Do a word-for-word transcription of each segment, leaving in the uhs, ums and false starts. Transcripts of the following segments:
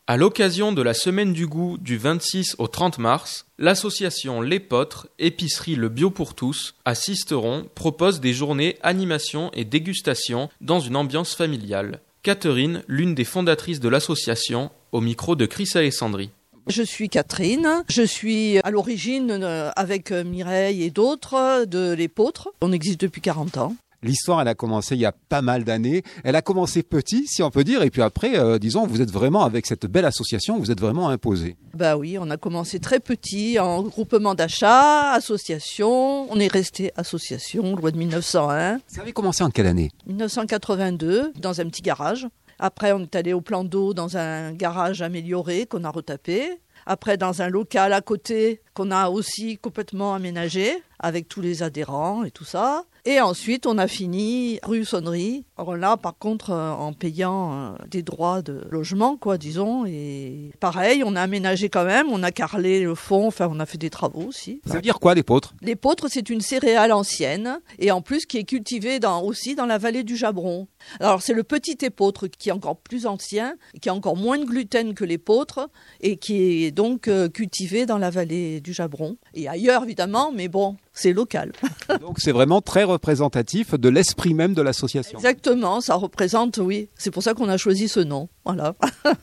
À l'occasion de la Semaine du Goût du vingt-six au trente mars, l'association L'Épeautre, épicerie Le Bio pour tous, à Sisteron, propose des journées animation et dégustation dans une ambiance familiale. Catherine, l'une des fondatrices de l'association, au micro de Chris Alessandri. Je suis Catherine, je suis à l'origine avec Mireille et d'autres de L'Épeautre. On existe depuis quarante ans. L'histoire, elle a commencé il y a pas mal d'années. Elle a commencé petit, si on peut dire, et puis après, euh, disons, vous êtes vraiment, avec cette belle association, vous êtes vraiment imposé. Bah oui, on a commencé très petit, en groupement d'achat, association. On est resté association, loi de mille neuf cent un. Ça avait commencé en quelle année ? mille neuf cent quatre-vingt-deux, dans un petit garage. Après, on est allé au plan d'eau dans un garage amélioré qu'on a retapé. Après, dans un local à côté qu'on a aussi complètement aménagé, avec tous les adhérents et tout ça. Et ensuite, on a fini rue Sonnerie. Alors là, par contre, euh, en payant euh, des droits de logement, quoi, disons. Et pareil, on a aménagé quand même, on a carrelé le fond, enfin, on a fait des travaux aussi. Ça veut dire quoi, l'Épeautre ? L'Épeautre, c'est une céréale ancienne, et en plus qui est cultivée dans, aussi dans la vallée du Jabron. Alors, c'est le petit épeautre qui est encore plus ancien, qui a encore moins de gluten que l'épeautre, et qui est donc euh, cultivé dans la vallée du Jabron. Et ailleurs, évidemment, mais bon, c'est local. Donc, c'est vraiment très représentatif de l'esprit même de l'association. Exactement, ça représente, oui. C'est pour ça qu'on a choisi ce nom, voilà.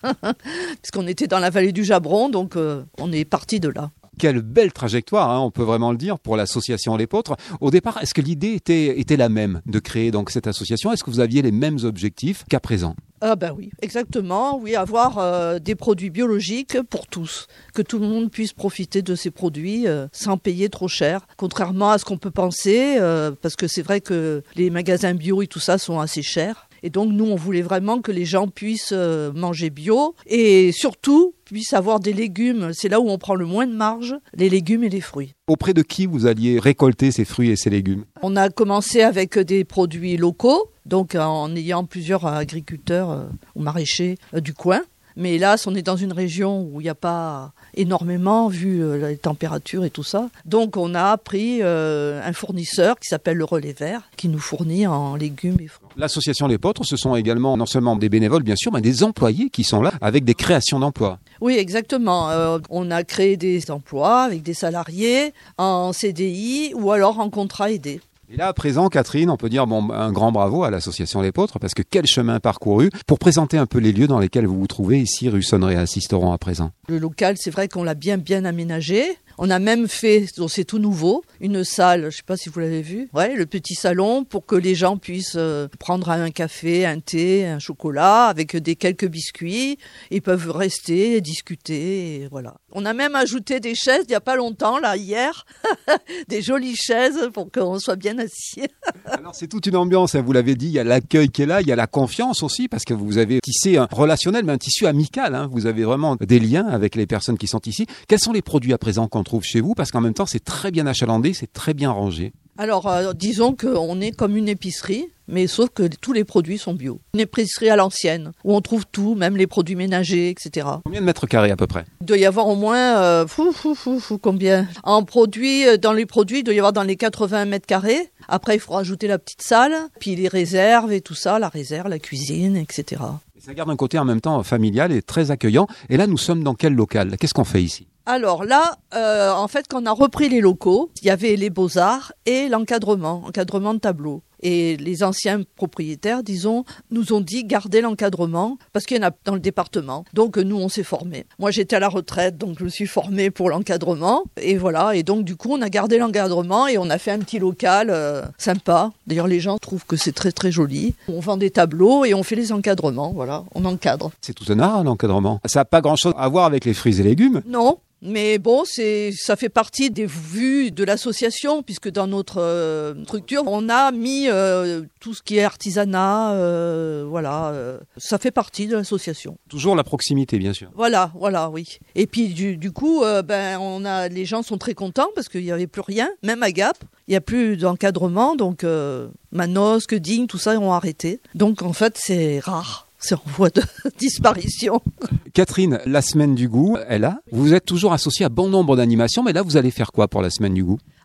Parce qu'on était dans la vallée du Jabron, donc euh, on est parti de là. Quelle belle trajectoire, hein, on peut vraiment le dire, pour l'association L'Épeautre. Au départ, est-ce que l'idée était, était la même de créer donc cette association ? Est-ce que vous aviez les mêmes objectifs qu'à présent ? Ah ben oui, exactement, oui, avoir euh, des produits biologiques pour tous, que tout le monde puisse profiter de ces produits euh, sans payer trop cher, contrairement à ce qu'on peut penser, euh, parce que c'est vrai que les magasins bio et tout ça sont assez chers. Et donc, nous, on voulait vraiment que les gens puissent euh, manger bio et surtout puissent avoir des légumes. C'est là où on prend le moins de marge, les légumes et les fruits. Auprès de qui vous alliez récolter ces fruits et ces légumes ? On a commencé avec des produits locaux, donc en ayant plusieurs agriculteurs euh, ou maraîchers euh, du coin. Mais hélas, on est dans une région où il n'y a pas énormément, vu euh, les températures et tout ça. Donc, on a pris euh, un fournisseur qui s'appelle le Relais Vert, qui nous fournit en légumes et fruits. L'association L'Épeautre, ce sont également non seulement des bénévoles, bien sûr, mais des employés qui sont là avec des créations d'emplois. Oui, exactement. Euh, on a créé des emplois avec des salariés en C D I ou alors en contrat aidé. Et là, à présent, Catherine, on peut dire bon, un grand bravo à l'association L'Épeautre, parce que quel chemin parcouru pour présenter un peu les lieux dans lesquels vous vous trouvez ici, rue Sonnerie à Sisteron à présent. Le local, c'est vrai qu'on l'a bien, bien aménagé. On a même fait, donc c'est tout nouveau, une salle, je ne sais pas si vous l'avez vu, ouais, le petit salon pour que les gens puissent euh, prendre un café, un thé, un chocolat avec des quelques biscuits. Ils peuvent rester, discuter, et voilà. On a même ajouté des chaises il n'y a pas longtemps, là, hier, des jolies chaises pour qu'on soit bien assis. Alors c'est toute une ambiance, hein, vous l'avez dit, il y a l'accueil qui est là, il y a la confiance aussi, parce que vous avez tissé un relationnel, mais un tissu amical, hein, vous avez vraiment des liens avec les personnes qui sont ici. Quels sont les produits à présent qu'on trouve chez vous ? Parce qu'en même temps, c'est très bien achalandé, c'est très bien rangé. Alors, euh, disons qu'on est comme une épicerie, mais sauf que tous les produits sont bio. Une épicerie à l'ancienne, où on trouve tout, même les produits ménagers, et cetera. Combien de mètres carrés à peu près ? Il doit y avoir au moins, euh, fou, fou, fou, fou, combien ? En produits, dans les produits, il doit y avoir dans les quatre-vingts mètres carrés. Après, il faut rajouter la petite salle, puis les réserves et tout ça, la réserve, la cuisine, et cetera. Et ça garde un côté en même temps familial et très accueillant. Et là, nous sommes dans quel local ? Qu'est-ce qu'on fait ici ? Alors là, euh, en fait, quand on a repris les locaux, il y avait les beaux-arts et l'encadrement, encadrement de tableaux. Et les anciens propriétaires, disons, nous ont dit garder l'encadrement parce qu'il y en a dans le département. Donc nous, on s'est formés. Moi, j'étais à la retraite, donc je me suis formée pour l'encadrement. Et voilà, et donc du coup, on a gardé l'encadrement et on a fait un petit local euh, sympa. D'ailleurs, les gens trouvent que c'est très très joli. On vend des tableaux et on fait les encadrements, voilà, on encadre. C'est tout un art, l'encadrement. Ça n'a pas grand-chose à voir avec les fruits et légumes. Non. Mais bon, c'est, ça fait partie des vues de l'association, puisque dans notre euh, structure, on a mis euh, tout ce qui est artisanat, euh, voilà, euh, ça fait partie de l'association. Toujours la proximité, bien sûr. Voilà, voilà, oui. Et puis du, du coup, euh, ben, on a, les gens sont très contents parce qu'il n'y avait plus rien, même à Gap, il n'y a plus d'encadrement, donc euh, Manosque, Digne, tout ça, ils ont arrêté. Donc en fait, c'est rare. C'est en voie de disparition. Catherine, la Semaine du Goût est là. Vous êtes toujours associée à bon nombre d'animations, mais là, vous allez faire quoi pour la Semaine du Goût ?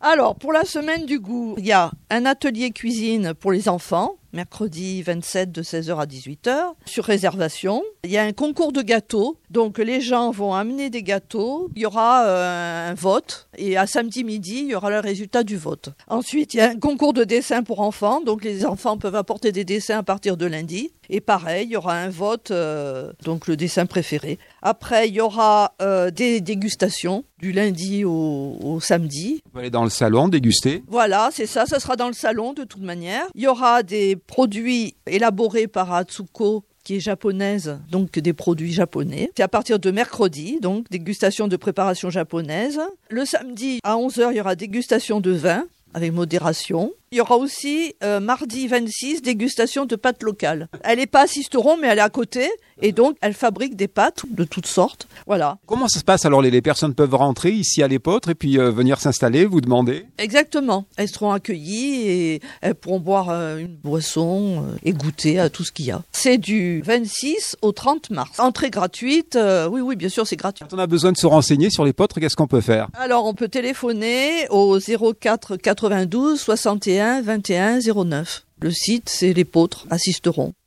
Alors, pour la semaine du goût, il y a un atelier cuisine pour les enfants, mercredi vingt-sept de seize heures à dix-huit heures, sur réservation. Il y a un concours de gâteaux, donc les gens vont amener des gâteaux. Il y aura euh, un vote, et à samedi midi, il y aura le résultat du vote. Ensuite, il y a un concours de dessin pour enfants, donc les enfants peuvent apporter des dessins à partir de lundi. Et pareil, il y aura un vote, euh, donc le dessin préféré. Après, il y aura euh, des dégustations du lundi au, au samedi. Vous allez dans le salon déguster. Voilà, c'est ça, ça sera dans le salon de toute manière. Il y aura des produits élaborés par Atsuko, qui est japonaise, donc des produits japonais. C'est à partir de mercredi, donc dégustation de préparation japonaise. Le samedi, à onze heures, il y aura dégustation de vin, avec modération. Il y aura aussi, euh, mardi vingt-six, dégustation de pâtes locales. Elle n'est pas à Sisteron, mais elle est à côté. Et donc, elle fabrique des pâtes de toutes sortes. Voilà. Comment ça se passe alors? les, les personnes peuvent rentrer ici à l'Épeautre et puis euh, venir s'installer, vous demander? Exactement. Elles seront accueillies et elles pourront boire euh, une boisson euh, et goûter à tout ce qu'il y a. C'est du vingt-six au trente mars. Entrée gratuite. Euh, oui, oui, bien sûr, c'est gratuit. Quand on a besoin de se renseigner sur l'Épeautre, qu'est-ce qu'on peut faire? Alors, on peut téléphoner au zéro quatre quatre-vingt-douze soixante et un vingt et un zéro neuf. Le site, c'est l'Épeautre à Sisteron.